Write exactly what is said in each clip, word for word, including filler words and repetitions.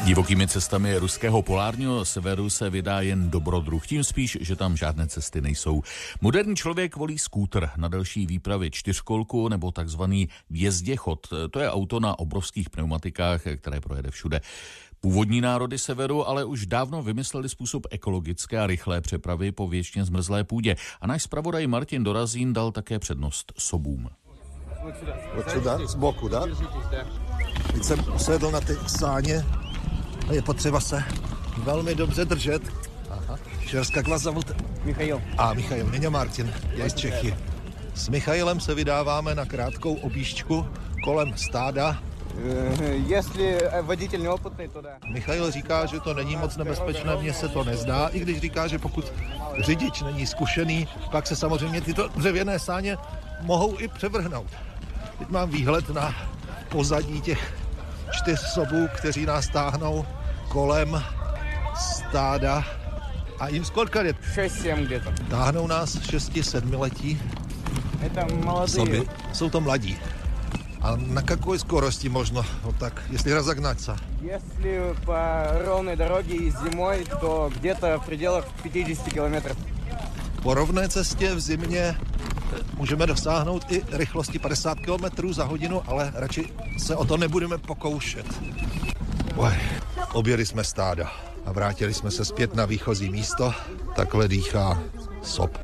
Divokými cestami ruského polárního severu se vydá jen dobrodruh, tím spíš, že tam žádné cesty nejsou. Moderní člověk volí skútr na delší výpravy, čtyřkolku nebo takzvaný vjezděchod. To je auto na obrovských pneumatikách, které projede všude. Původní národy severu ale už dávno vymysleli způsob ekologické a rychlé přepravy po věčně zmrzlé půdě. A náš zpravodaj Martin Dorazín dal také přednost sobům. Odsud, z boku, da? Teď jsem usedl na ty sáně a je potřeba se velmi dobře držet. Aha. Šerska kvazavut. Michail. A Michail, není Martin, je z Čechy. S Michailem se vydáváme na krátkou objížďku kolem stáda. Jestli voditel neopытný, to dá. Michail říká, že to není moc nebezpečné, mně se to nezdá, i když říká, že pokud řidič není zkušený, pak se samozřejmě tyto dřevěné sáně mohou i převrhnout. Teď mám výhled na pozadí těch čtyř sobů, kteří nás táhnou kolem stáda. A jim skolka je? šest sedm kde-to. Táhnou nás šesti sedmiletí soby. Jsou to mladí. A na какой скорости можно вот так, если разогнаться? Если по ровной дороге и зимой, то где-то в пределах пятьдесят километров. Po rovné cestě v zimě můžeme dosáhnout i rychlosti padesát kilometrů za hodinu, ale radši se o to nebudeme pokoušet. Oj, objeli jsme stáda a vrátili jsme se zpět na výchozí místo. Takhle dýchá sob.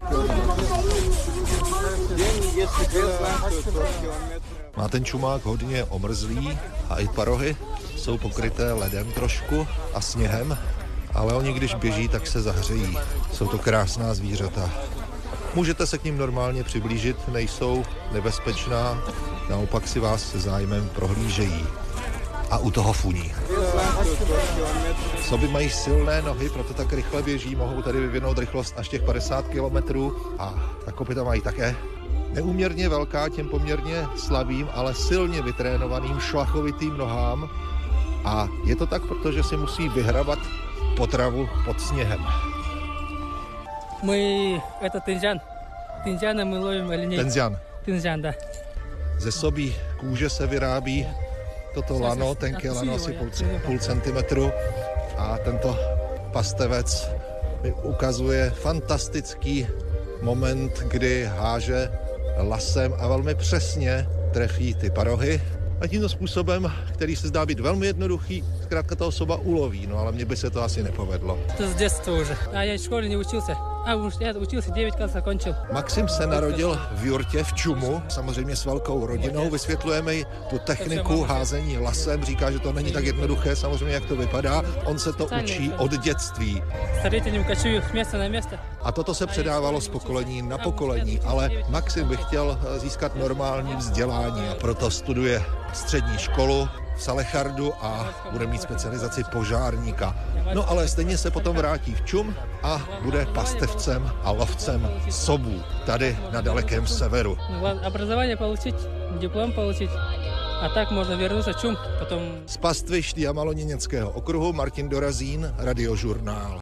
Má ten čumák hodně omrzlý a i parohy jsou pokryté ledem trošku a sněhem, ale oni když běží, tak se zahřejí. Jsou to krásná zvířata. Můžete se k nim normálně přiblížit, nejsou nebezpečná, naopak si vás se zájmem prohlížejí. A u toho funí. Soby mají silné nohy, proto tak rychle běží, mohou tady vyvinout rychlost až těch padesát kilometrů a ta kopyta mají také neúměrně velká těm poměrně slabým, ale silně vytrénovaným šlachovitým nohám. A je to tak, protože si musí vyhrabat potravu pod sněhem. My, to Tenzjan. Tenzjana my lovím oленей. Tenzjan. Tenzjan, da. Ze sobí kůže se vyrábí toto lano, tenké lano asi půl, půl centimetru a tento pastevec mi ukazuje fantastický moment, kdy háže lasem a velmi přesně trefí ty parohy. A tímto způsobem, který se zdá být velmi jednoduchý, zkrátka toho soba uloví, no ale mně by se to asi nepovedlo. To z dětstva už. A já v škole neučился. A už já učился, devět klasa končil. Maxim se narodil v jurtě v Čumu, samozřejmě s velkou rodinou. Vysvětlujeme jí tu techniku házení lasem. Říká, že to není tak jednoduché, samozřejmě jak to vypadá. On se to učí od dětství. A toto se předávalo z pokolení na pokolení, ale Maxim by chtěl získat normální vzdělání a proto studuje střední školu v Salechardu a bude mít specializaci požárníka. No ale stejně se potom vrátí v Čum a bude pastevcem a lovcem sobů tady na dalekém severu. Obrazování получить, diplom получить. A tak možná вернуться v Čum potom. Z pastvišť Jamalo-Německého okruhu Martin Dorazín, Radiožurnál.